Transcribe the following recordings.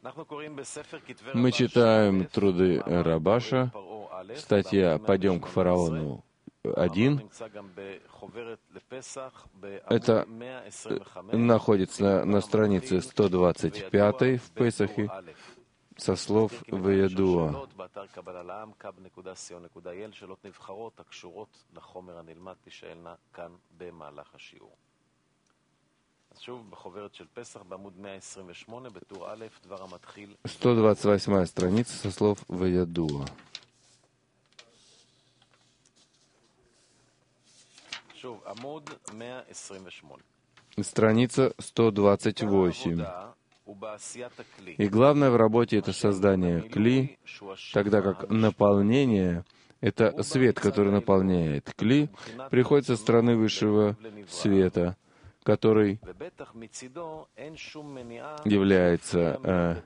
Мы читаем труды Рабаша, статья «Пойдем к фараону 1». Это находится на странице 125 в Песахе со слов Ваядуа. Сто 128 страница со слов Ваядуа. Страница 128. И главное в работе — это создание кли, тогда как наполнение — это свет, который наполняет. Кли приходит со стороны высшего света, который является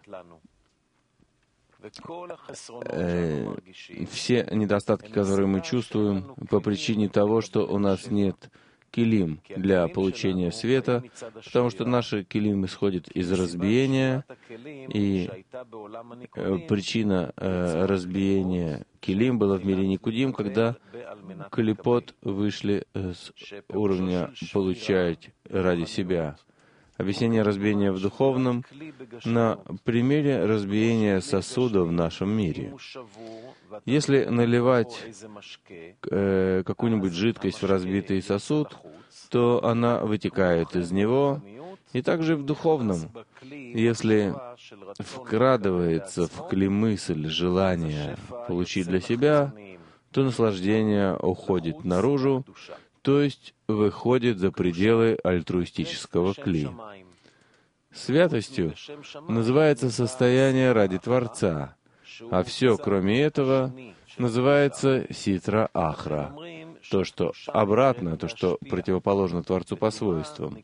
все недостатки, которые мы чувствуем по причине того, что у нас нет килим для получения света, потому что наши килим исходят из разбиения, и причина разбиения килим была в мире Никудим, когда клипот вышли с уровня получать ради себя. Объяснение разбиения в духовном на примере разбиения сосуда в нашем мире. Если наливать какую-нибудь жидкость в разбитый сосуд, то она вытекает из него, и также в духовном. Если вкрадывается в кли мысль, желание получить для себя, то наслаждение уходит наружу, то есть выходит за пределы альтруистического кли. Святостью называется состояние ради Творца, а все, кроме этого, называется ситра ахра, то, что обратно, то, что противоположно Творцу по свойствам.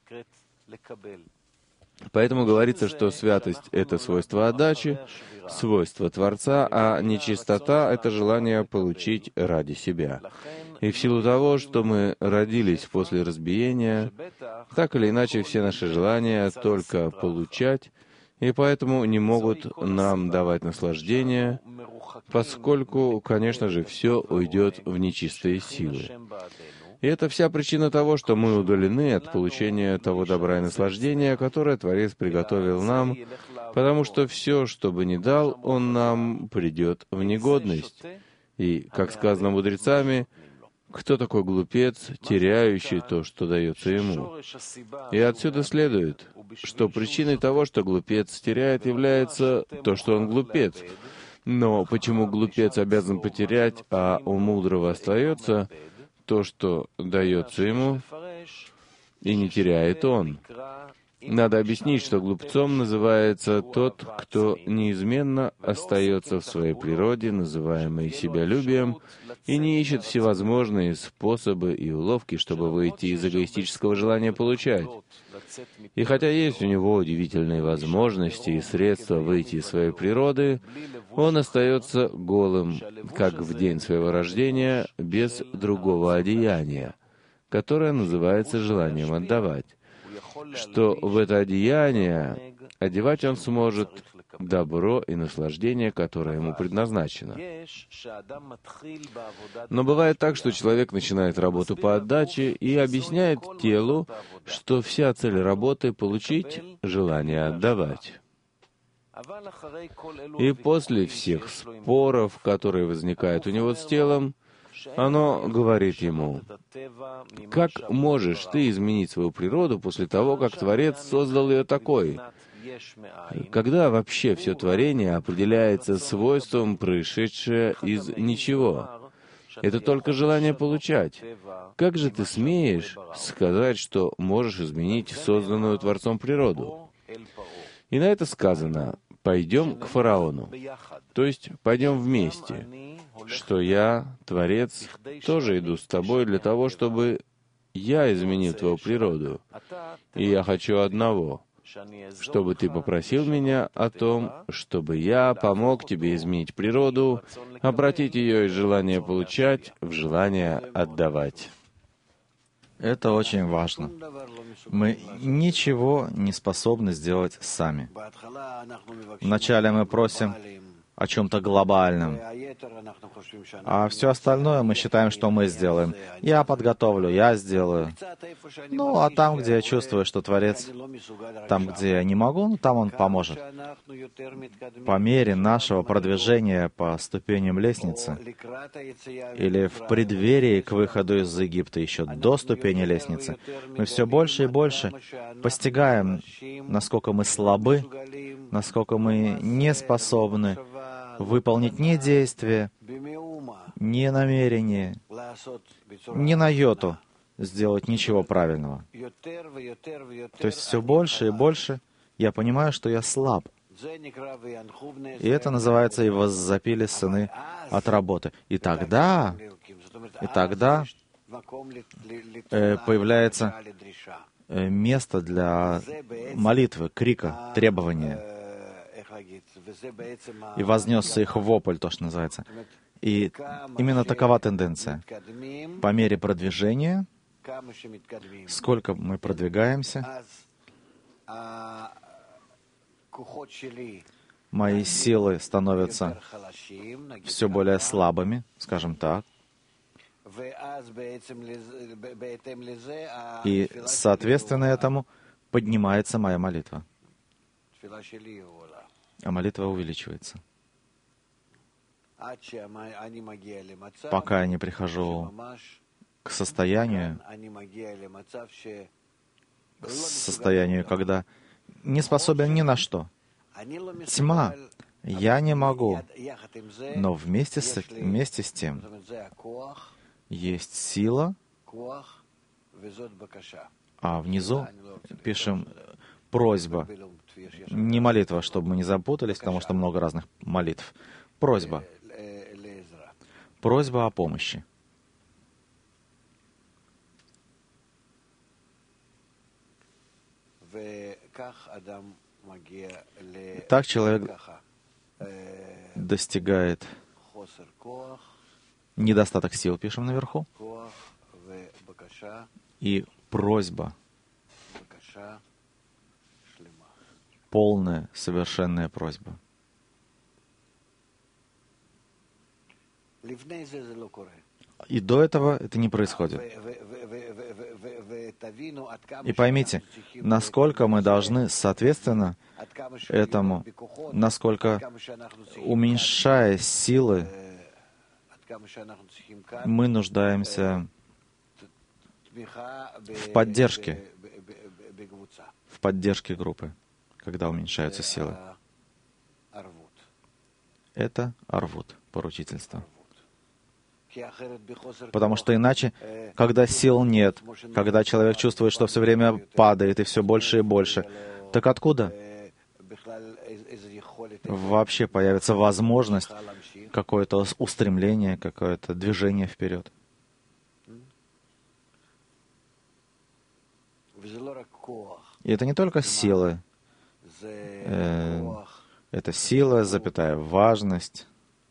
Поэтому говорится, что святость — это свойство отдачи, свойство Творца, а нечистота — это желание получить ради себя. И в силу того, что мы родились после разбиения, так или иначе все наши желания только получать, и поэтому не могут нам давать наслаждение, поскольку, конечно же, все уйдет в нечистые силы. И это вся причина того, что мы удалены от получения того добра и наслаждения, которое Творец приготовил нам, потому что все, что бы ни дал, Он нам придет в негодность. И, как сказано мудрецами, кто такой глупец, теряющий то, что дается ему? И отсюда следует, что причиной того, что глупец теряет, является то, что он глупец. Но почему глупец обязан потерять, а у мудрого остается то, что дается ему, и не теряет он? Надо объяснить, что глупцом называется тот, кто неизменно остается в своей природе, называемой себялюбием, и не ищет всевозможные способы и уловки, чтобы выйти из эгоистического желания получать. И хотя есть у него удивительные возможности и средства выйти из своей природы, он остается голым, как в день своего рождения, без другого одеяния, которое называется желанием отдавать. Что в это одеяние одевать он сможет добро и наслаждение, которое ему предназначено. Но бывает так, что человек начинает работу по отдаче и объясняет телу, что вся цель работы — получить желание отдавать. И после всех споров, которые возникают у него с телом, оно говорит ему: «Как можешь ты изменить свою природу после того, как Творец создал ее такой? Когда вообще все творение определяется свойством, происшедшее из ничего? Это только желание получать. Как же ты смеешь сказать, что можешь изменить созданную Творцом природу?» И на это сказано: «Пойдем к фараону», то есть пойдем вместе, что я, Творец, тоже иду с тобой для того, чтобы я изменил твою природу. И я хочу одного, чтобы ты попросил меня о том, чтобы я помог тебе изменить природу, обратить ее из желания получать в желание отдавать. Это очень важно. Мы ничего не способны сделать сами. Вначале мы просим о чем-то глобальном, а все остальное мы считаем, что мы сделаем. Я подготовлю, я сделаю. Ну, а там, где я чувствую, что Творец, там, где я не могу, ну, там Он поможет. По мере нашего продвижения по ступеням лестницы, или в преддверии к выходу из Египта, еще до ступени лестницы, мы все больше и больше постигаем, насколько мы слабы, насколько мы не способны выполнить ни действие, ни намерение, ни на йоту сделать ничего правильного. То есть все больше и больше я понимаю, что я слаб. И это называется «И воззапили сыны от работы». И тогда появляется место для молитвы, крика, требования. И вознесся их вопль, то, что называется. И именно такова тенденция. По мере продвижения, сколько мы продвигаемся, мои силы становятся все более слабыми, скажем так. И, соответственно этому, поднимается моя молитва. А молитва увеличивается. Пока я не прихожу к состоянию, когда не способен ни на что. Тьма. Я не могу. Но вместе с тем есть сила, а внизу пишем просьба. Не молитва, чтобы мы не запутались, потому что много разных молитв. Просьба. Просьба о помощи. Так человек достигает недостаток сил, пишем наверху, и просьба, полная, совершенная просьба. И до этого это не происходит. И поймите, насколько мы должны, соответственно, этому, насколько, уменьшая силы, мы нуждаемся в поддержке группы, когда уменьшаются силы. Это арвут, поручительство. Потому что иначе, когда сил нет, когда человек чувствует, что все время падает и все больше и больше, так откуда вообще появится возможность, какое-то устремление, какое-то движение вперед? И это не только силы. Это сила, запятая важность.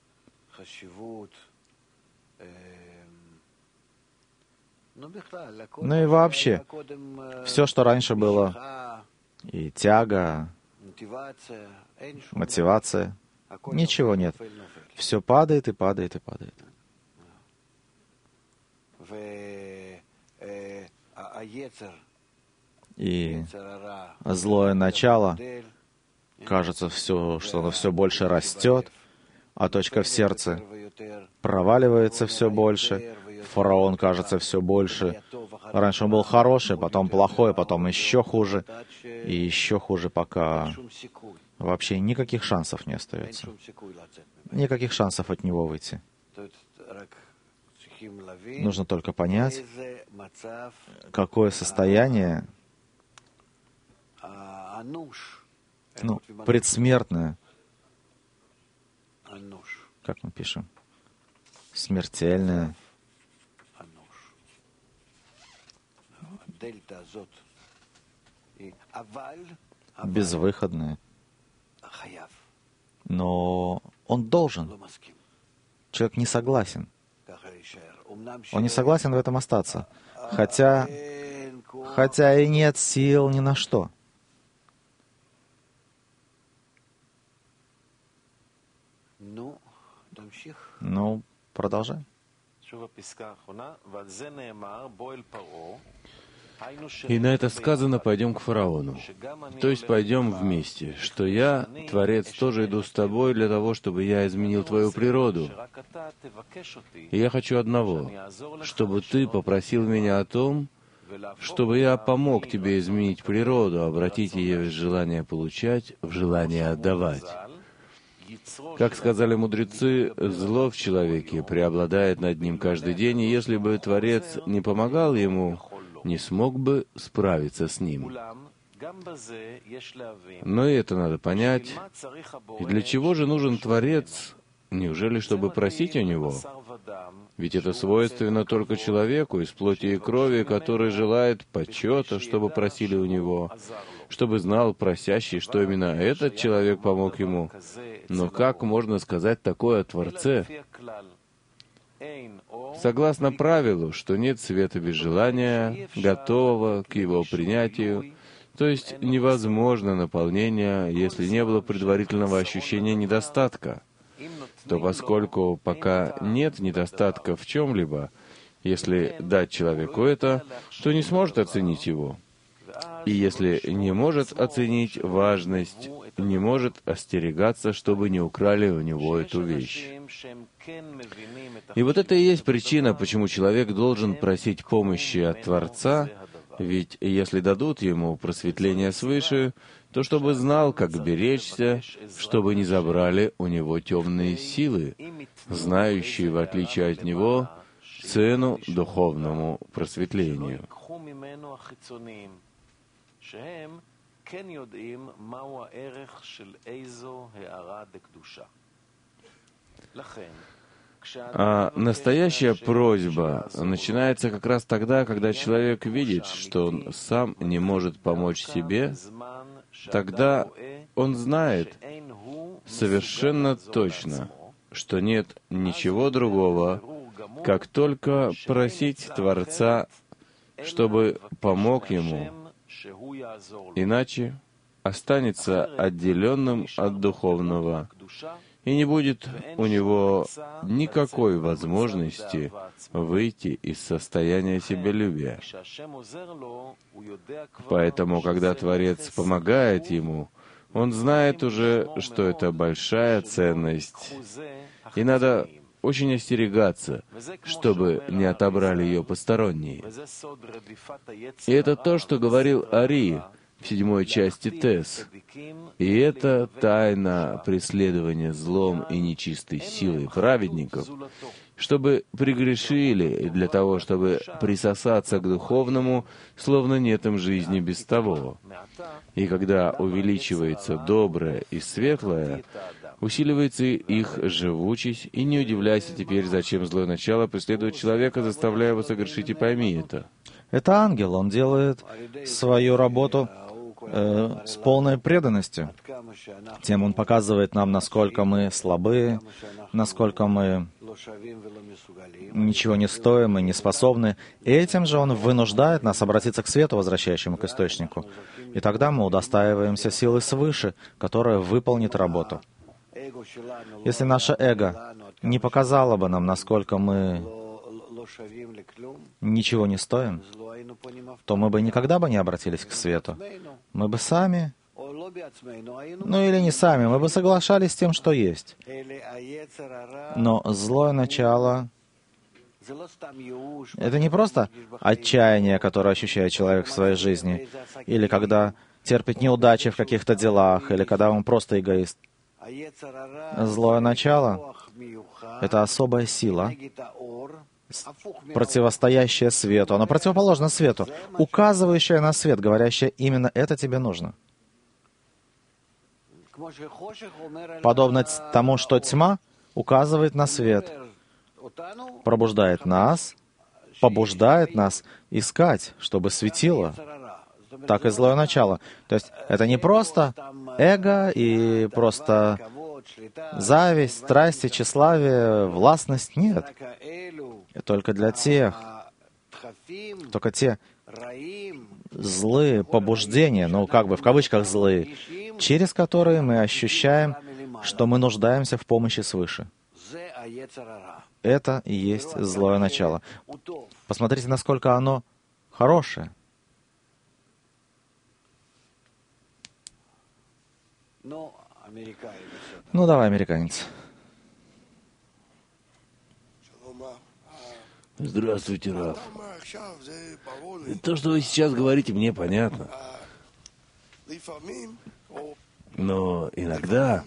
Ну и вообще, все, что раньше было, и тяга, мотивация, ничего нет. Все падает и падает и падает. И злое начало, кажется, что оно все больше растет, а точка в сердце проваливается все больше, фараон кажется все больше. Раньше он был хороший, потом плохой, потом еще хуже, и еще хуже, пока вообще никаких шансов не остается. Никаких шансов от него выйти. Нужно только понять, какое состояние, предсмертное, как мы пишем, смертельное, безвыходное. Но он должен. Человек не согласен. Он не согласен в этом остаться. Хотя и нет сил ни на что. Ну, продолжай. И на это сказано: пойдем к фараону. То есть пойдем вместе, что я, Творец, тоже иду с тобой для того, чтобы я изменил твою природу. И я хочу одного, чтобы ты попросил меня о том, чтобы я помог тебе изменить природу, обратить ее из желания получать в желание отдавать. Как сказали мудрецы, зло в человеке преобладает над ним каждый день, и если бы Творец не помогал ему, не смог бы справиться с ним. Но и это надо понять. И для чего же нужен Творец? Неужели чтобы просить у Него? Ведь это свойственно только человеку из плоти и крови, который желает почета, чтобы просили у Него, чтобы знал просящий, что именно этот человек помог ему. Но как можно сказать такое о Творце? Согласно правилу, что нет света без желания, готового к его принятию, то есть невозможно наполнение, если не было предварительного ощущения недостатка, то поскольку пока нет недостатка в чем-либо, если дать человеку это, то не сможет оценить его. И если не может оценить важность, не может остерегаться, чтобы не украли у него эту вещь. И вот это и есть причина, почему человек должен просить помощи от Творца, ведь если дадут ему просветление свыше, то чтобы знал, как беречься, чтобы не забрали у него темные силы, знающие, в отличие от него, цену духовному просветлению. А настоящая просьба начинается как раз тогда, когда человек видит, что он сам не может помочь себе, тогда он знает совершенно точно, что нет ничего другого, как только просить Творца, чтобы помог ему, иначе останется отделенным от духовного, и не будет у него никакой возможности выйти из состояния себялюбия. Поэтому, когда Творец помогает ему, он знает уже, что это большая ценность, и надо очень остерегаться, чтобы не отобрали ее посторонние. И это то, что говорил Ари в 7 части Тес. И это тайна преследования злом и нечистой силой праведников, чтобы прегрешили, и для того, чтобы присосаться к духовному, словно нет им жизни без того. И когда увеличивается доброе и светлое, усиливается их живучесть, и не удивляйся теперь, зачем злое начало преследует человека, заставляя его согрешить, и пойми это. Это ангел, он делает свою работу с полной преданностью. Тем он показывает нам, насколько мы слабы, насколько мы ничего не стоим и не способны. И этим же он вынуждает нас обратиться к свету, возвращающему к источнику. И тогда мы удостаиваемся силы свыше, которая выполнит работу. Если наше эго не показало бы нам, насколько мы ничего не стоим, то мы бы никогда бы не обратились к свету. Мы бы сами, или не сами, мы бы соглашались с тем, что есть. Но злое начало — это не просто отчаяние, которое ощущает человек в своей жизни, или когда терпит неудачи в каких-то делах, или когда он просто эгоист. Злое начало — это особая сила, противостоящая свету. Оно противоположно свету, указывающая на свет, говорящая: именно это тебе нужно. Подобно тому, что тьма указывает на свет, пробуждает нас, побуждает нас искать, чтобы светило. Так и злое начало. То есть это не просто эго и просто зависть, страсти, тщеславие, властность. Нет. только для тех, только те злые побуждения, ну как бы в кавычках злые, через которые мы ощущаем, что мы нуждаемся в помощи свыше. Это и есть злое начало. Посмотрите, насколько оно хорошее. Ну, давай, американец. Здравствуйте, Рав. То, что вы сейчас говорите, мне понятно. Но иногда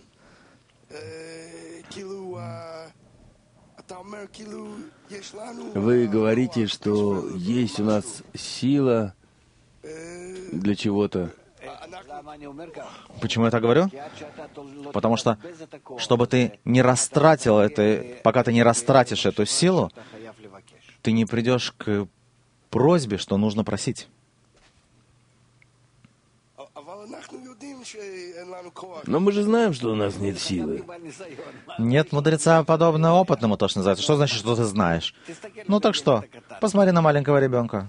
вы говорите, что есть у нас сила для чего-то. Почему я так говорю? Потому что, чтобы ты не растратил это, пока ты не растратишь эту силу, ты не придешь к просьбе, что нужно просить. Но мы же знаем, что у нас нет силы. Нет мудреца подобного опытному, то, что называется. Что значит, что ты знаешь? Ну так что, посмотри на маленького ребенка.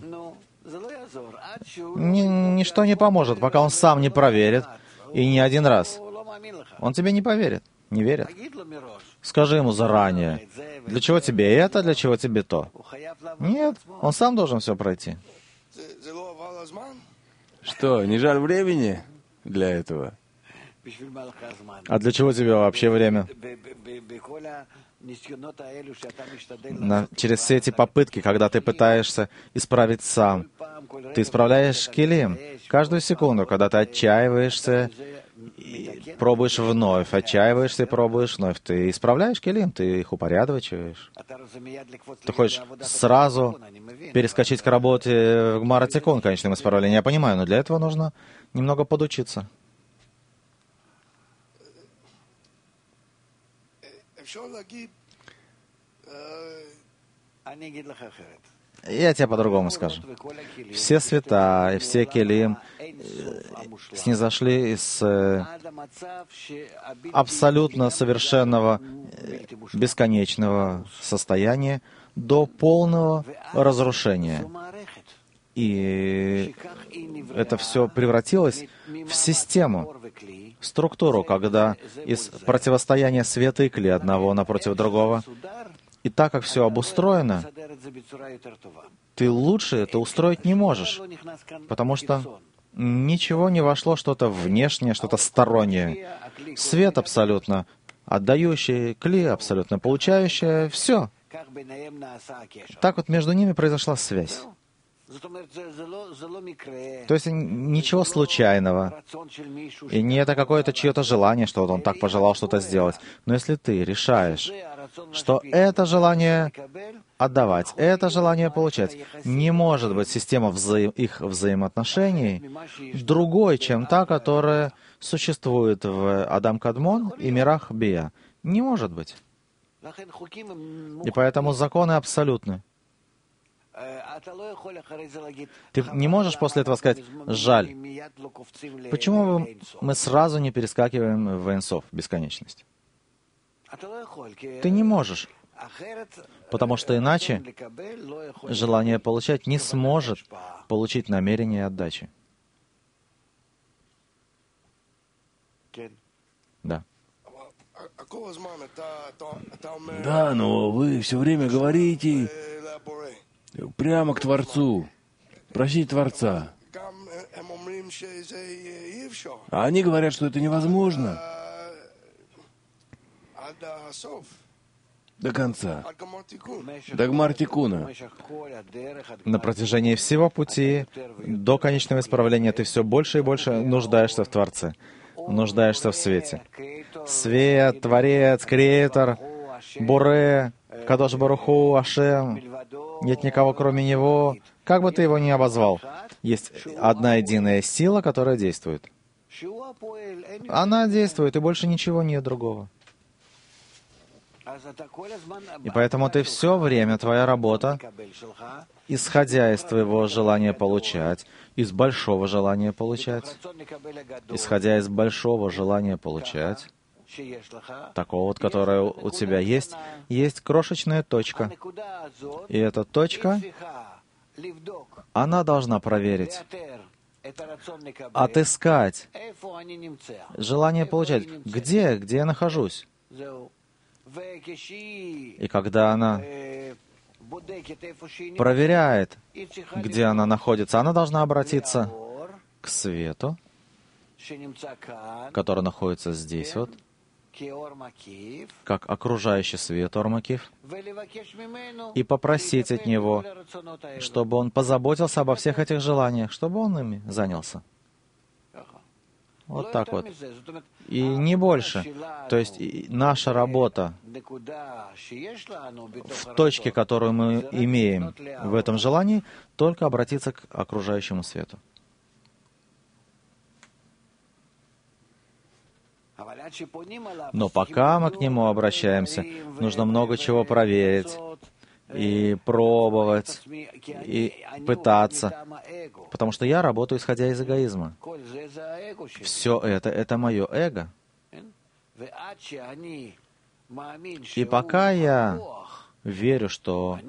Ничто не поможет, пока он сам не проверит, и не один раз. Он тебе не поверит, не верит. Скажи ему заранее, для чего тебе это, для чего тебе то. Нет, он сам должен все пройти. Что, не жаль времени для этого? А для чего тебе вообще время? Через все эти попытки, когда ты пытаешься исправить сам, ты исправляешь килим. Каждую секунду, когда ты отчаиваешься, и пробуешь вновь, отчаиваешься и пробуешь вновь. Ты исправляешь килим, ты их упорядочиваешь. Ты хочешь сразу перескочить к работе в Гмара Тикун, конечном исправлении. Я понимаю, но для этого нужно немного подучиться. Я тебе по-другому скажу. Все света и все келим снизошли из абсолютно совершенного, бесконечного состояния до полного разрушения. И это все превратилось в систему, структуру, когда из противостояния света и кли одного напротив другого, и так как все обустроено, ты лучше это устроить не можешь, потому что ничего не вошло, что-то внешнее, что-то стороннее. Свет абсолютно отдающий, кли абсолютно получающий, все. Так вот между ними произошла связь. То есть ничего случайного. И не это какое-то чье-то желание, что вот он так пожелал что-то сделать. Но если ты решаешь, что это желание отдавать, это желание получать, не может быть система их взаимоотношений другой, чем та, которая существует в Адам Кадмон и мирах Бия. Не может быть. И поэтому законы абсолютны. Ты не можешь после этого сказать «жаль». Почему мы сразу не перескакиваем в Эйн-Соф, бесконечность? Ты не можешь, потому что иначе желание получать не сможет получить намерение отдачи. Да. Да, но вы все время говорите прямо к Творцу, просить Творца. А они говорят, что это невозможно. До конца. До Гмар Тикуна. На протяжении всего пути до конечного исправления ты все больше и больше нуждаешься в Творце, нуждаешься в свете. Свет, Творец, Креатор, Боре, Кадош Баруху, Ашем. Нет никого, кроме Него. Как бы ты его ни обозвал, есть одна единая сила, которая действует. Она действует, и больше ничего нет другого. И поэтому ты все время, твоя работа, исходя из твоего желания получать, из большого желания получать, исходя из большого желания получать, такого вот, которое у тебя есть крошечная точка. И эта точка, она должна проверить, отыскать желание получать. Где я нахожусь? И когда она проверяет, где она находится, она должна обратиться к свету, который находится здесь вот, как окружающий свет Ормакив, и попросить от него, чтобы он позаботился обо всех этих желаниях, чтобы он ими занялся. Вот так вот. И не больше. То есть наша работа в точке, которую мы имеем в этом желании, только обратиться к окружающему свету. Но пока мы к нему обращаемся, нужно много чего проверить, и пробовать, и пытаться. Потому что я работаю, исходя из эгоизма. Все это мое эго. И пока я верю, что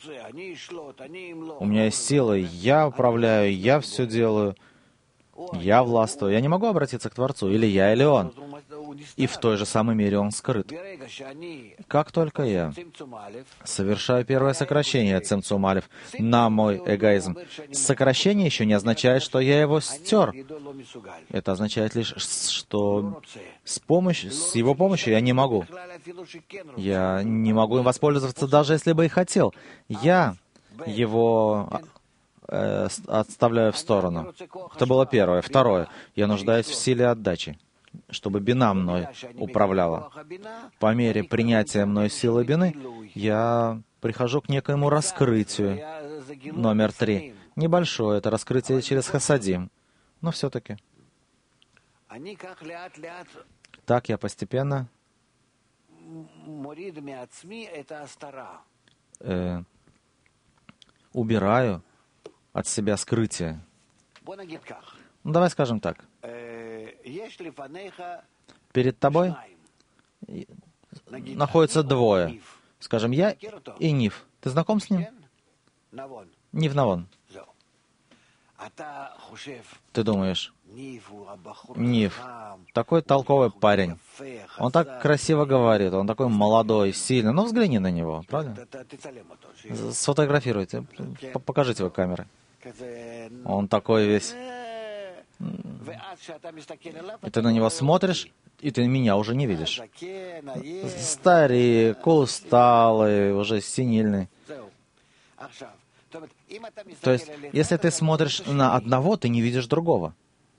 у меня есть силы, я управляю, я все делаю, я властвую, я не могу обратиться к Творцу, или я, или Он. И в той же самой мере Он скрыт. Как только я совершаю первое сокращение Цимцум Алеф на мой эгоизм, сокращение еще не означает, что я его стер. Это означает лишь, что с его помощью я не могу. Я не могу им воспользоваться, даже если бы и хотел. Я его отставляю в сторону. Это было первое. Второе. Я нуждаюсь в силе отдачи, чтобы бина мной управляла. По мере принятия мной силы бины, я прихожу к некоему раскрытию. Номер 3. Небольшое, это раскрытие через хасадим. Но все-таки. Так я постепенно убираю от себя скрытие. Ну, давай скажем так. Перед тобой находятся двое. Скажем, я и Нив. Ты знаком с ним? Нив Навон. Ты думаешь, Нив, такой толковый парень. Он так красиво говорит, он такой молодой, сильный. Ну, взгляни на него, правда? Сфотографируйте, покажите его камеры. Он такой весь... И ты на него смотришь, и ты меня уже не видишь. Старик, усталый, уже синильный. То есть, если ты смотришь на одного, ты не видишь другого.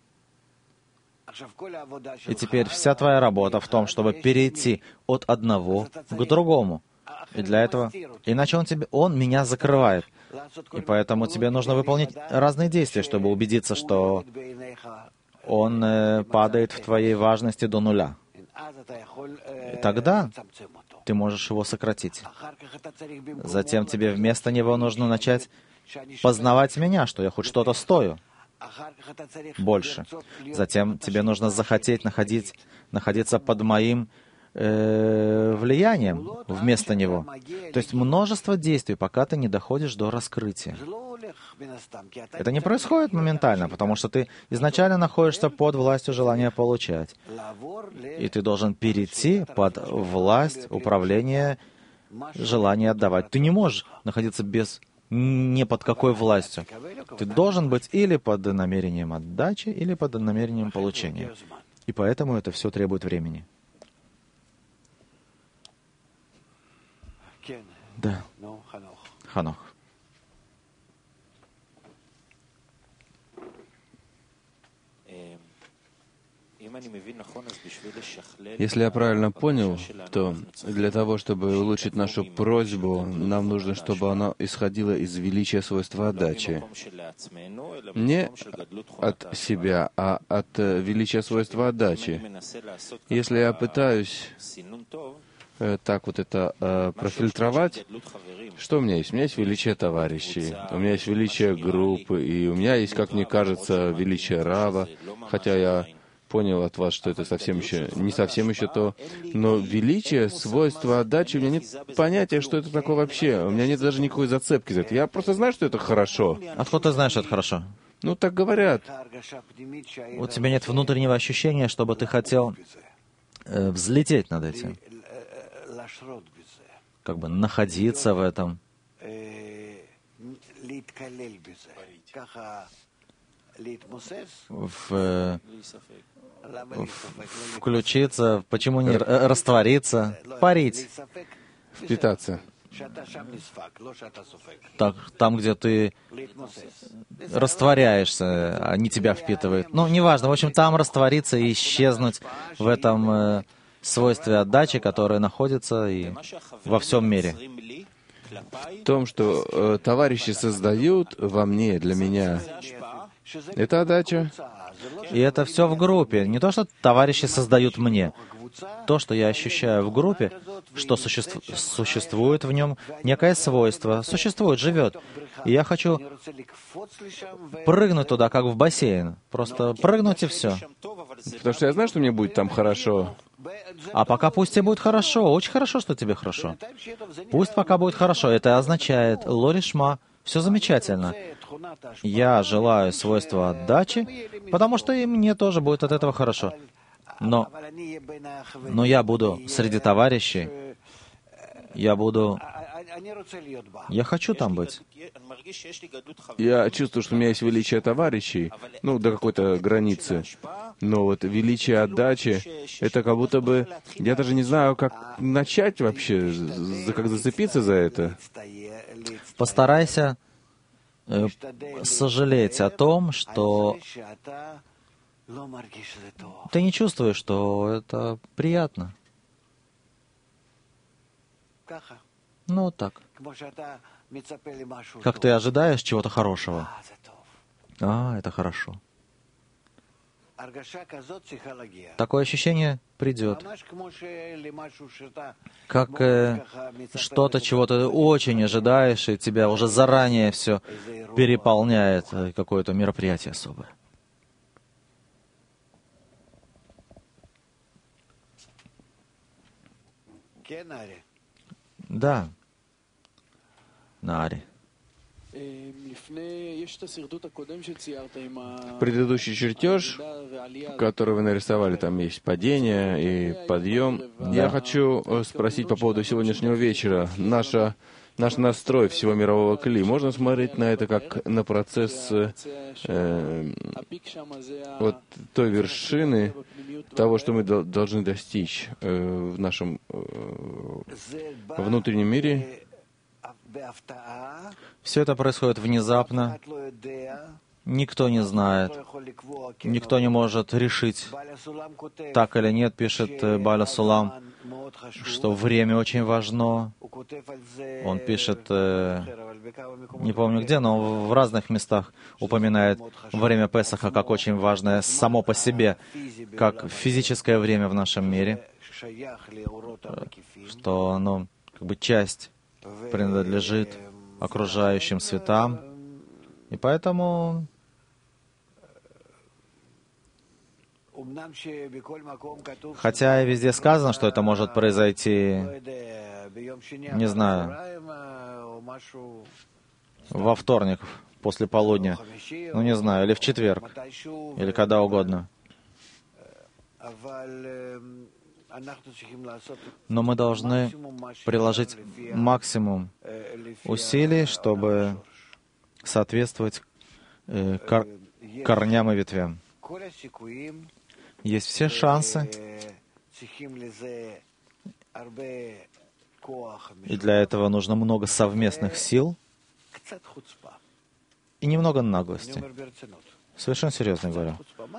И теперь вся твоя работа в том, чтобы перейти от одного к другому. И для этого... Иначе он меня закрывает. И поэтому тебе нужно выполнить разные действия, чтобы убедиться, что он падает в твоей важности до нуля. И тогда ты можешь его сократить. Затем тебе вместо него нужно начать познавать меня, что я хоть что-то стою больше. Затем тебе нужно захотеть находиться под моим влиянием вместо него. То есть множество действий, пока ты не доходишь до раскрытия. Это не происходит моментально, потому что ты изначально находишься под властью желания получать. И ты должен перейти под власть управления желания отдавать. Ты не можешь находиться не под какой властью. Ты должен быть или под намерением отдачи, или под намерением получения. И поэтому это все требует времени. Да. Ханох. Если я правильно понял, то для того, чтобы улучшить нашу просьбу, нам нужно, чтобы она исходила из величия свойства отдачи. Не от себя, а от величия свойства отдачи. Если я пытаюсь так вот это профильтровать, что у меня есть? У меня есть величие товарищей, у меня есть величие группы, и у меня есть, как мне кажется, величие Рава, хотя я понял от вас, что это совсем еще, не совсем еще то, но величие, свойство отдачи, у меня нет понятия, что это такое вообще. У меня нет даже никакой зацепки за это. Я просто знаю, что это хорошо. Откуда ты знаешь, что это хорошо? Ну, так говорят. У тебя нет внутреннего ощущения, чтобы ты хотел взлететь над этим, как бы находиться в этом, включиться, почему не раствориться, парить. Впитаться. Так, там, где ты растворяешься, они тебя впитывают. Ну, неважно, в общем, там раствориться и исчезнуть в этом свойстве отдачи, которое находится и во всем мире. В том, что товарищи создают во мне, для меня, это отдача. И это все в группе. Не то, что товарищи создают мне. То, что я ощущаю в группе, что существует в нем некое свойство, существует, живет. И я хочу прыгнуть туда, как в бассейн. Просто прыгнуть и все. Потому что я знаю, что мне будет там хорошо. А пока пусть тебе будет хорошо. Очень хорошо, что тебе хорошо. Пусть пока будет хорошо. Это означает лоришма. Все замечательно. Я желаю свойства отдачи, потому что и мне тоже будет от этого хорошо. Но я буду среди товарищей, я хочу там быть. Я чувствую, что у меня есть величие товарищей, ну, до какой-то границы. Но вот величие отдачи, это как будто бы... Я даже не знаю, как начать вообще, как зацепиться за это. Постарайся сожалеть о том, что ты не чувствуешь, что это приятно. Ну, так. Как ты ожидаешь чего-то хорошего. Это хорошо. Такое ощущение придет. Как что-то, чего ты очень ожидаешь, и тебя уже заранее все переполняет, какое-то мероприятие особое. Да. Нари. Предыдущий чертеж, который вы нарисовали, там есть падение и подъем. Я хочу спросить по поводу сегодняшнего вечера. Наш настрой всего мирового кли. Можно смотреть на это как на процесс вот той вершины, того, что мы должны достичь в нашем внутреннем мире. Все это происходит внезапно. Никто не знает. Никто не может решить, так или нет, пишет Баля Сулам, что время очень важно. Он пишет, не помню где, но в разных местах упоминает время Песаха как очень важное само по себе, как физическое время в нашем мире, что оно как бы часть принадлежит окружающим светам. И поэтому хотя и везде сказано, что это может произойти, не знаю, во вторник после полудня, ну не знаю, или в четверг, или когда угодно. Но мы должны приложить максимум усилий, чтобы соответствовать корням и ветвям. Есть все шансы, и для этого нужно много совместных сил и немного наглости. Совершенно серьезно говорю.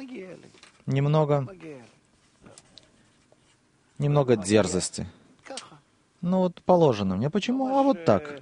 Немного дерзости. Ну вот положено мне. Почему? А вот так.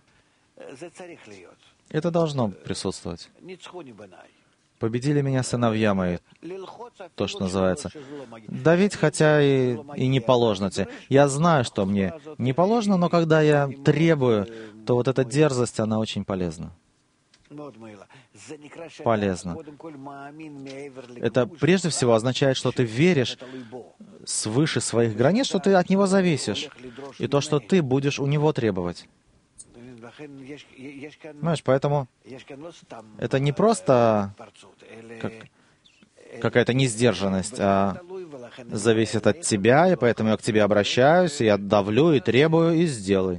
Это должно присутствовать. Победили меня сыновья мои, то, что называется. Давить, хотя и не положено тебе. Я знаю, что мне не положено, но когда я требую, то вот эта дерзость, она очень полезна. полезно. Это прежде всего означает, что ты веришь свыше своих границ, что ты от него зависишь, и то, что ты будешь у него требовать. Понимаешь, поэтому это не просто какая-то несдержанность, а зависит от тебя, и поэтому я к тебе обращаюсь, и я давлю, и требую, и сделай.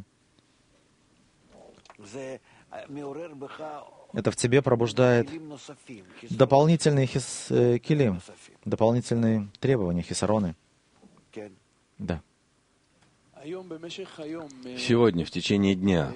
Это в тебе пробуждает дополнительные килим, дополнительные требования, хисароны. Да. Сегодня, в течение дня,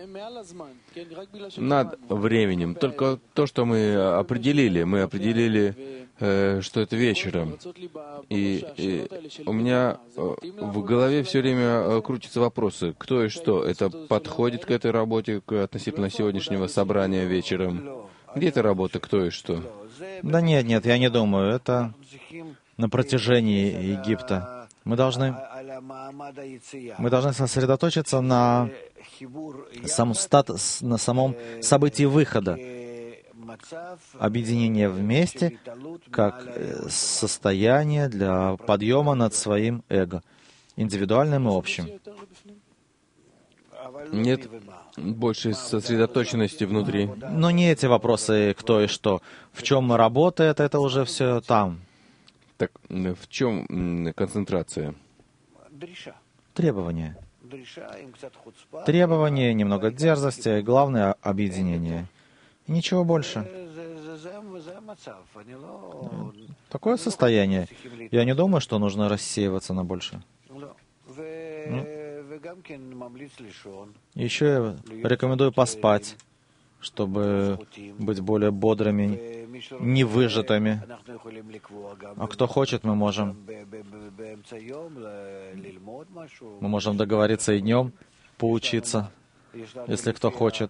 над временем, только то, что мы определили, что это вечером. И у меня в голове все время крутятся вопросы, кто и что. Это подходит к этой работе относительно сегодняшнего собрания вечером? Где эта работа, кто и что? Да нет, я не думаю. Это на протяжении Египта. Мы должны сосредоточиться на самом событии выхода, объединение вместе, как состояние для подъема над своим эго, индивидуальным и общим. Нет большей сосредоточенности внутри. Но не эти вопросы, кто и что. В чем работает, это уже все там. Так в чем концентрация? Требования. Требования, немного дерзости, главное — объединение. И ничего больше. Такое состояние. Я не думаю, что нужно рассеиваться на больше. Еще я рекомендую поспать, чтобы быть более бодрыми, не выжатыми. А кто хочет, мы можем договориться и днем поучиться, если кто хочет.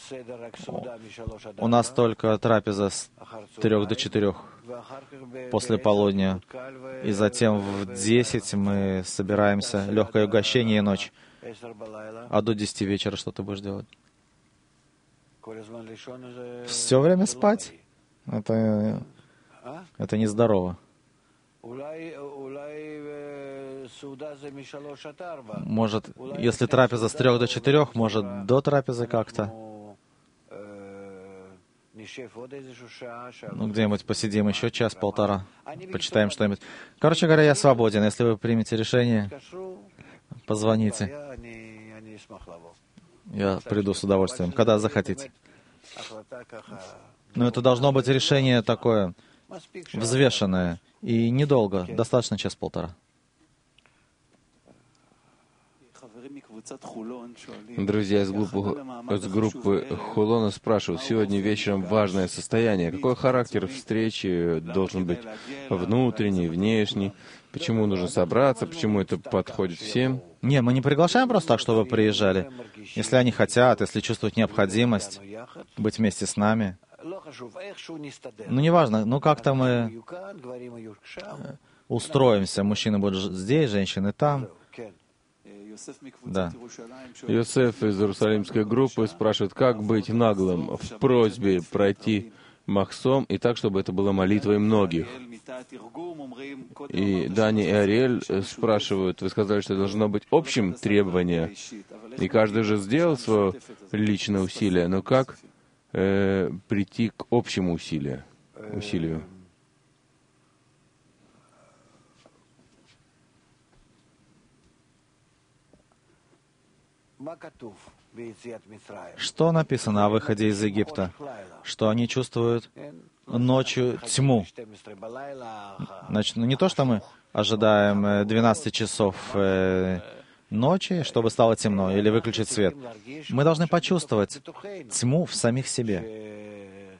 У нас только трапеза с 3 до 4 после полудня. И затем в 10 мы собираемся, легкое угощение и ночь. А до 10 вечера что ты будешь делать? Все время спать? Это нездорово. Может, если трапеза с 3 до 4, может, до трапезы как-то? Ну, где-нибудь посидим еще час-полтора, почитаем что-нибудь. Короче говоря, я свободен. Если вы примете решение, позвоните. Я приду с удовольствием, когда захотите. Но это должно быть решение такое взвешенное и недолго, достаточно час-полтора. Друзья из группы Хулона спрашивают, сегодня вечером важное состояние. Какой характер встречи должен быть? Внутренний, внешний? Почему нужно собраться? Почему это подходит всем? Не, мы не приглашаем просто так, чтобы вы приезжали. Если они хотят, если чувствуют необходимость быть вместе с нами. Ну, неважно, ну как-то мы устроимся. Мужчины будут здесь, женщины там. Да. Йосеф из Иерусалимской группы спрашивает, как быть наглым в просьбе пройти Махсом и так, чтобы это было молитвой многих. И Дани и Ариэль спрашивают, вы сказали, что должно быть общим требование, и каждый же сделал свое личное усилие, но как прийти к общему усилию? Что написано о выходе из Египта? Что они чувствуют ночью тьму. Значит, не то, что мы ожидаем 12 часов ночи, чтобы стало темно, или выключить свет. Мы должны почувствовать тьму в самих себе.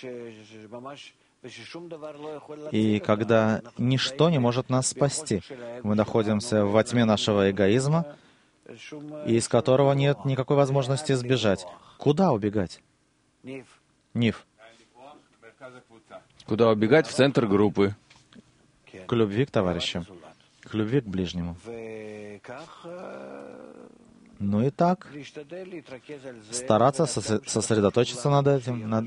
И когда ничто не может нас спасти, мы находимся во тьме нашего эгоизма, из которого нет никакой возможности сбежать. Куда убегать? Нив. Куда убегать? В центр группы. К любви к товарищам, к любви к ближнему. Ну и так, стараться сосредоточиться над этим,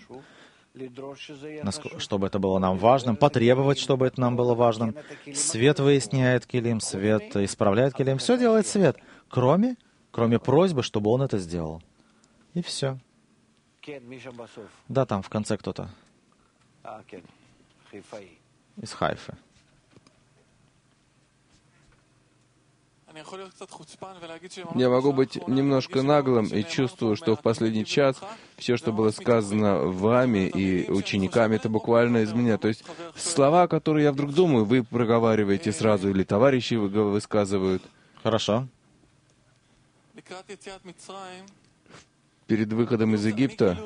чтобы это было нам важным, потребовать, чтобы это нам было важным. Свет выясняет килим, свет исправляет килим. Все делает свет, кроме просьбы, чтобы он это сделал. И все. Да, там в конце кто-то из Хайфы. Я могу быть немножко наглым и чувствую, что в последний час все, что было сказано вами и учениками, это буквально из меня. То есть слова, которые я вдруг думаю, вы проговариваете сразу, или товарищи высказывают. Хорошо. Перед выходом из Египта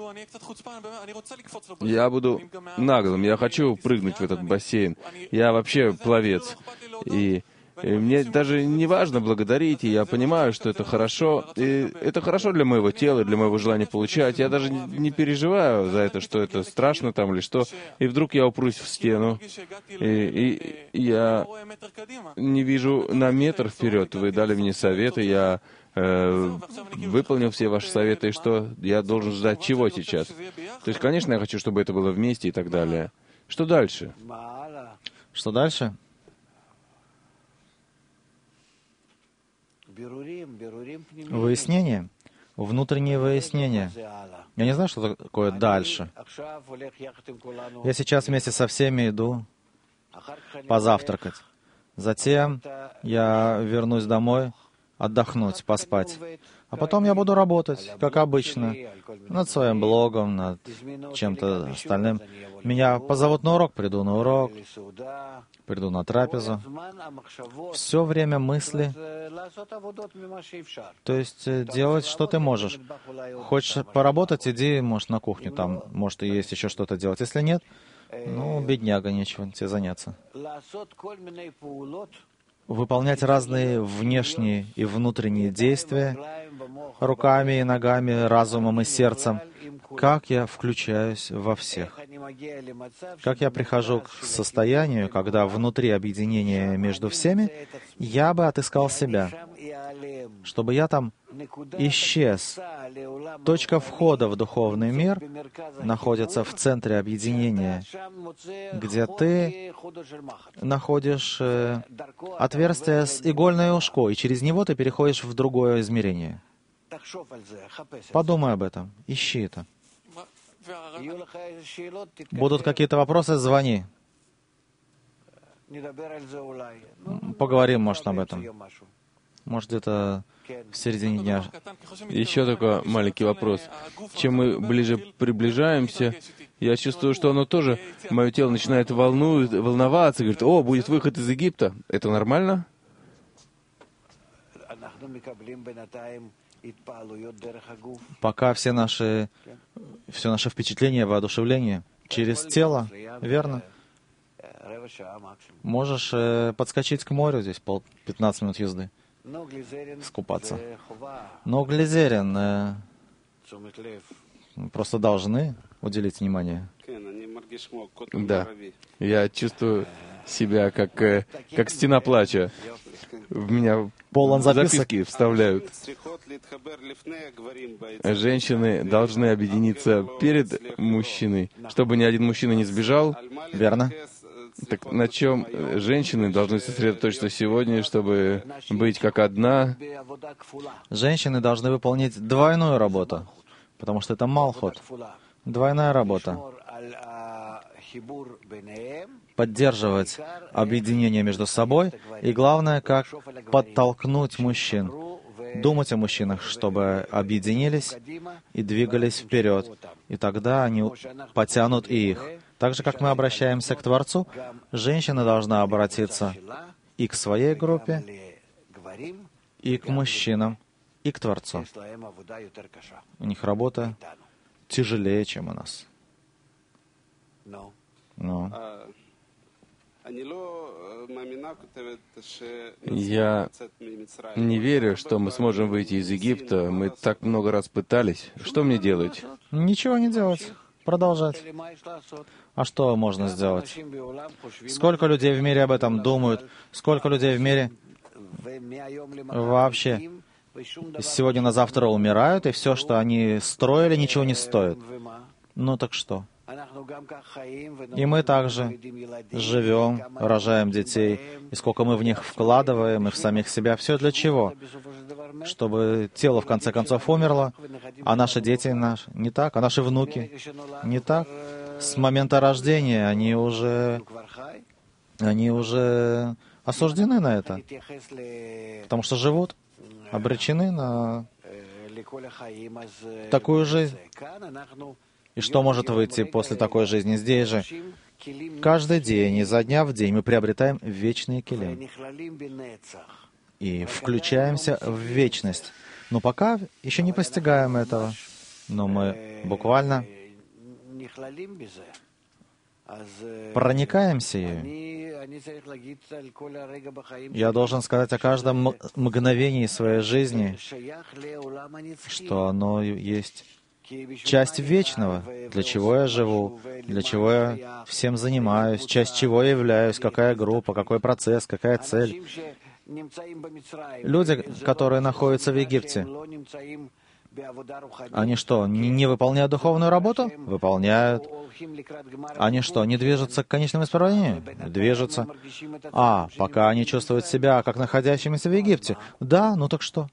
я буду наглым, я хочу прыгнуть в этот бассейн. Я вообще пловец. И мне даже не важно благодарить, и я понимаю, что это хорошо. И это хорошо для моего тела, для моего желания получать. Я даже не переживаю за это, что это страшно там или что. И вдруг я упрусь в стену, и я не вижу на метр вперед. Вы дали мне советы, я выполнил все ваши советы, и что я должен ждать чего сейчас? То есть, конечно, я хочу, чтобы это было вместе и так далее. Что дальше? Что дальше? Выяснение. Внутреннее выяснение. Я не знаю, что такое дальше. Я сейчас вместе со всеми иду позавтракать. Затем я вернусь домой, отдохнуть, поспать. А потом я буду работать, как обычно, над своим блогом, над чем-то остальным. Меня позовут на урок, приду на урок, приду на трапезу. Все время мысли, то есть делать, что ты можешь. Хочешь поработать, иди, может, на кухню, там, может, и есть еще что-то делать. Если нет, ну, бедняга, нечего тебе заняться. Выполнять разные внешние и внутренние действия руками и ногами, разумом и сердцем. Как я включаюсь во всех? Как я прихожу к состоянию, когда внутри объединения между всеми, я бы отыскал себя, чтобы я там исчез. Точка входа в духовный мир находится в центре объединения, где ты находишь отверстие с игольное ушко, и через него ты переходишь в другое измерение. Подумай об этом, ищи это. Будут какие-то вопросы, звони. Поговорим, может, об этом. Может, где-то в середине дня. Еще такой маленький вопрос. Чем мы ближе приближаемся, я чувствую, что оно тоже, мое тело начинает волноваться, говорит, о, будет выход из Египта. Это нормально? Пока все наши впечатления, воодушевление через тело, верно? Можешь подскочить к морю, здесь 15 минут езды, скупаться. Но глизерин просто должны уделить внимание. Да, я чувствую себя как стена плача. В меня полон записки вставляют. Женщины должны объединиться перед мужчиной, чтобы ни один мужчина не сбежал. Верно? Так на чем женщины должны сосредоточиться сегодня, чтобы быть как одна? Женщины должны выполнять двойную работу, потому что это Малхут. Двойная работа. Поддерживать объединение между собой, и главное, как подтолкнуть мужчин. Думать о мужчинах, чтобы объединились и двигались вперед. И тогда они потянут и их. Так же, как мы обращаемся к Творцу, женщина должна обратиться и к своей группе, и к мужчинам, и к Творцу. У них работа тяжелее, чем у нас. Но я не верю, что мы сможем выйти из Египта. Мы так много раз пытались. Что мне делать? Ничего не делать. Продолжать. А что можно сделать? Сколько людей в мире об этом думают? Сколько людей в мире вообще И сегодня на завтра умирают, и все, что они строили, ничего не стоит. Ну так что? И мы также живем, рожаем детей, и сколько мы в них вкладываем, и в самих себя. Все для чего? Чтобы тело, в конце концов, умерло, а наши дети не так, а наши внуки не так. С момента рождения они уже осуждены на это, потому что живут, обречены на такую жизнь. И что может выйти после такой жизни? Здесь же каждый день, изо дня в день мы приобретаем вечные килим и включаемся в вечность. Но пока еще не постигаем этого, но мы буквально проникаемся ею. Я должен сказать о каждом мгновении своей жизни, что оно есть часть вечного, для чего я живу, для чего я всем занимаюсь, часть чего я являюсь, какая группа, какой процесс, какая цель. Люди, которые находятся в Египте, они что, не выполняют духовную работу? Выполняют. Они что, не движутся к конечному исправлению? Движутся. Пока они чувствуют себя как находящимися в Египте. Да, ну так что?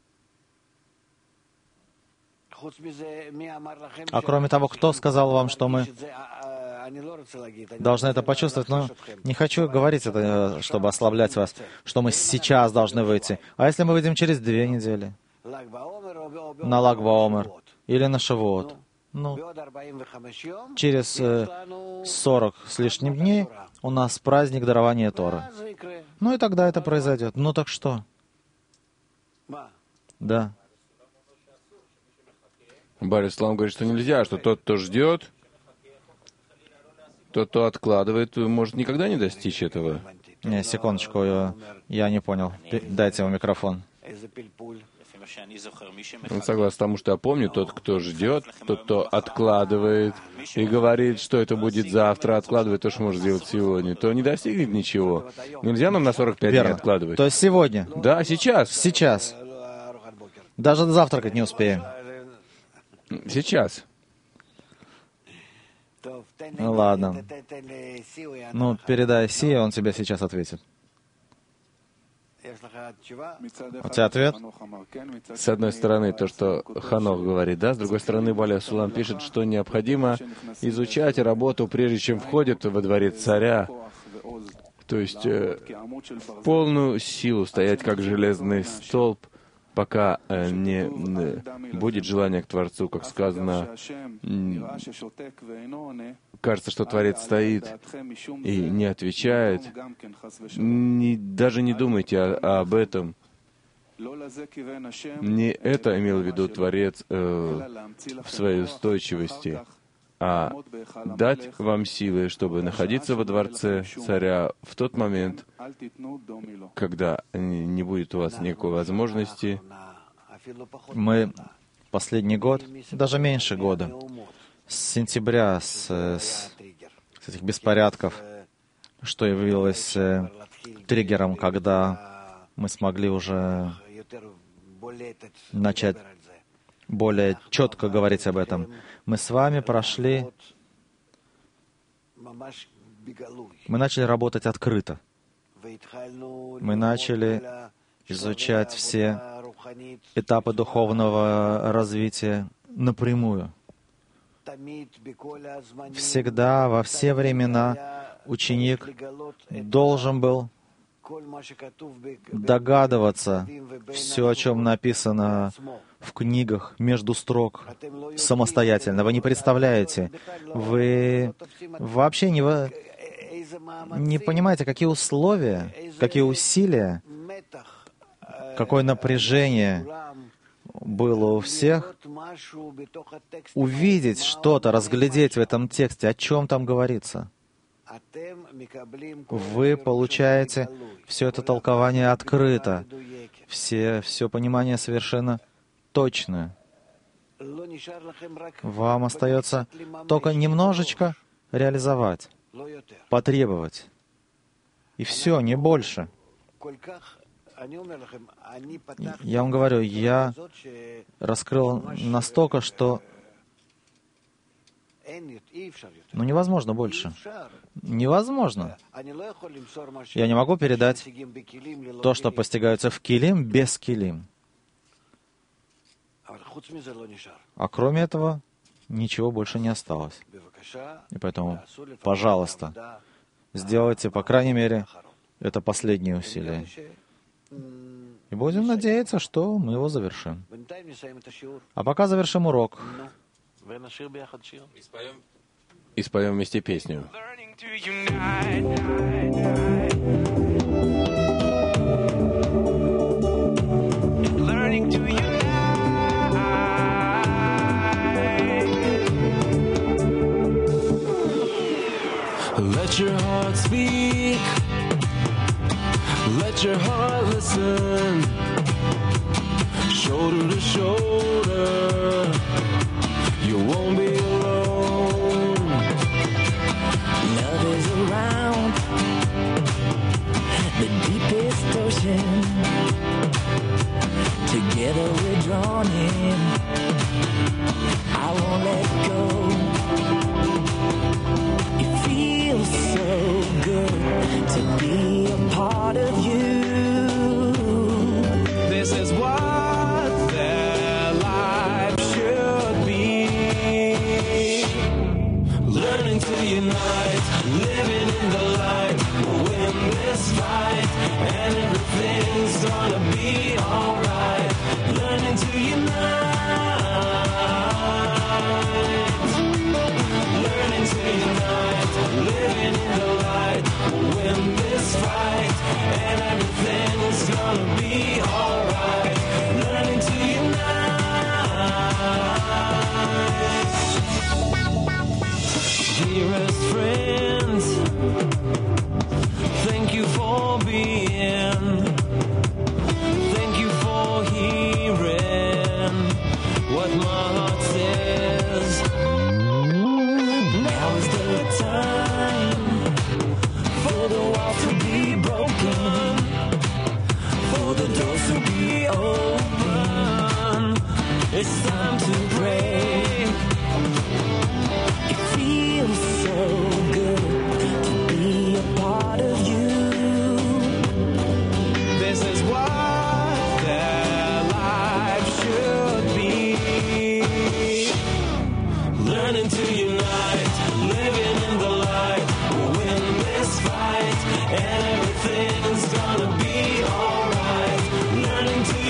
А кроме того, кто сказал вам, что мы должны это почувствовать? Но не хочу говорить это, чтобы ослаблять вас, что мы сейчас должны выйти. А если мы выйдем через 2 недели? На Lag BaOmer или на Шавуот? Через 40 с лишним дней у нас праздник дарования Торы. И тогда это произойдет. Ну так что? Да. Бари Слам говорит, что нельзя, что тот, кто ждет, тот, кто откладывает, может никогда не достичь этого. Не, секундочку, я не понял. Дайте ему микрофон. Согласно тому, что я помню, тот, кто ждет, тот, кто откладывает и говорит, что это будет завтра, откладывает то, что может сделать сегодня, то не достигнет ничего. Нельзя нам на 45 дней откладывать. То есть сегодня? Да, сейчас. Сейчас. Даже завтракать не успеем. Сейчас. Ну ладно. Передай Си, он тебе сейчас ответит. У тебя ответ? С одной стороны, то, что Ханох говорит, да, с другой стороны, Баля Сулам пишет, что необходимо изучать работу, прежде чем входит во дворец царя, то есть в полную силу стоять как железный столб, пока не будет желание к Творцу, как сказано. Кажется, что Творец стоит и не отвечает. Даже не думайте об этом. Не это имел в виду Творец в своей устойчивости, а дать вам силы, чтобы находиться во дворце царя в тот момент, когда не будет у вас никакой возможности. Мы последний год, даже меньше года, с сентября, с этих беспорядков, что явилось триггером, когда мы смогли уже начать более четко говорить об этом. Мы с вами прошли, мы начали работать открыто. Мы начали изучать все этапы духовного развития напрямую. Всегда, во все времена ученик должен был догадываться все, о чем написано в книгах, между строк, самостоятельно. Вы не представляете, вы вообще не понимаете, какие условия, какие усилия, какое напряжение было у всех увидеть что-то, разглядеть в этом тексте, о чем там говорится. Вы получаете все это толкование открыто, все понимание совершенно точное. Вам остается только немножечко реализовать, потребовать. И все, не больше. Я вам говорю, я раскрыл настолько, что невозможно больше. Невозможно. Я не могу передать то, что постигается в килим, без килим. А кроме этого, ничего больше не осталось. И поэтому, пожалуйста, сделайте, по крайней мере, это последнее усилие. И будем надеяться, что мы его завершим. А пока завершим урок. И споем вместе песню. Let your heart speak. Let your heart listen. Shoulder to shoulder, you won't be alone. Love is around the deepest ocean. Together we're drawn in. I won't let go. It feels so good to be a part of you. This is what their life should be. Learning to unite, living in the light. We'll win this fight, and everything's gonna be alright. Learning to unite. Learning to unite, living in the light. We'll win this fight, and everything's gonna be alright. Learning to unite. Dearest friends, thank you for being. Thank you for hearing what my heart says. Now is the time for the walls to be broken, for the doors to be open. It's time to pray. It feels so good to be a part of you. This is what their life should be. Learning to unite, living in the light. We'll win this fight, and everything's gonna be alright. Learning to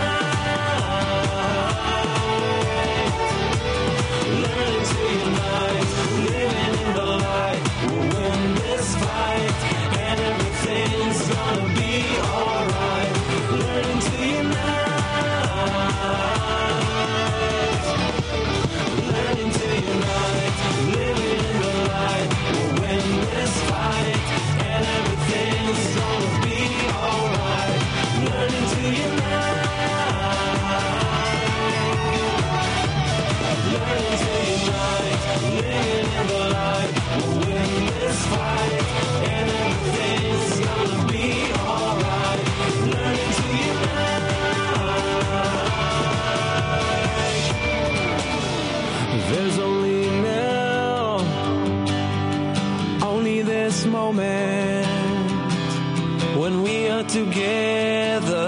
unite. Learning to unite, living in the light. We'll win this fight, and everything's gonna be alright. Learning to unite. Learning to unite, living in the light. We'll win this fight, and everything's gonna be alright. Learning to unite. Learning to unite, living in the light. We'll win this fight, and everything's gonna be alright. Learning to unite. There's only now, only this moment when we are together.